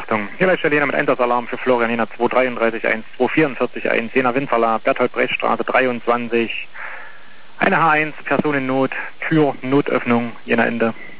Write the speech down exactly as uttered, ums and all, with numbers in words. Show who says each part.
Speaker 1: Achtung. Hier bei Jena mit Einsatzalarm für Florian Jena zwei drei drei eins zwei vier vier eins, Jena Windverlag, Berthold Brecht Straße dreiundzwanzig. Eine H eins, Person in Not, Tür, Notöffnung, Jena Ende.